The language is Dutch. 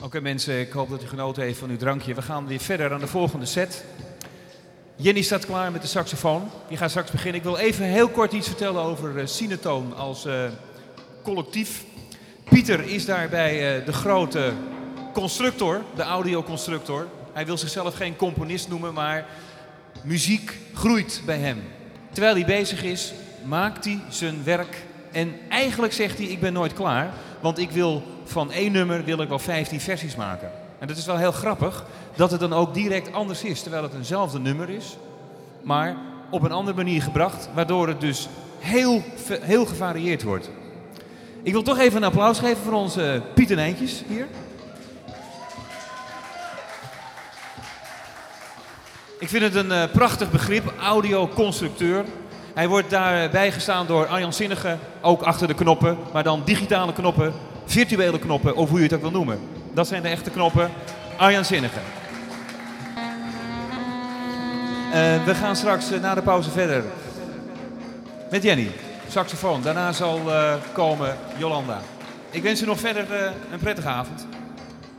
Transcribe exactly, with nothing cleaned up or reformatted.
Oké mensen, ik hoop dat u genoten heeft van uw drankje. We gaan weer verder aan de volgende set. Jenny staat klaar met de saxofoon. Die gaat straks beginnen. Ik wil even heel kort iets vertellen over uh, Cinetoon als uh, collectief. Pieter is daarbij uh, de grote constructor, de audioconstructor. Hij wil zichzelf geen componist noemen, maar muziek groeit bij hem. Terwijl hij bezig is, maakt hij zijn werk. En eigenlijk zegt hij, ik ben nooit klaar. Want ik wil van één nummer wil ik wel vijftien versies maken. En dat is wel heel grappig dat het dan ook direct anders is. Terwijl het eenzelfde nummer is, maar op een andere manier gebracht. Waardoor het dus heel, heel gevarieerd wordt. Ik wil toch even een applaus geven voor onze Pieter Nijntjes hier. Ik vind het een uh, prachtig begrip, audioconstructeur. Hij wordt daarbij gestaan door Arjan Zinnige, ook achter de knoppen, maar dan digitale knoppen, virtuele knoppen, of hoe je het ook wil noemen. Dat zijn de echte knoppen. Arjan Zinnige. Uh, we gaan straks uh, na de pauze verder met Jenny, saxofoon. Daarna zal uh, komen Jolanda. Ik wens u nog verder uh, een prettige avond.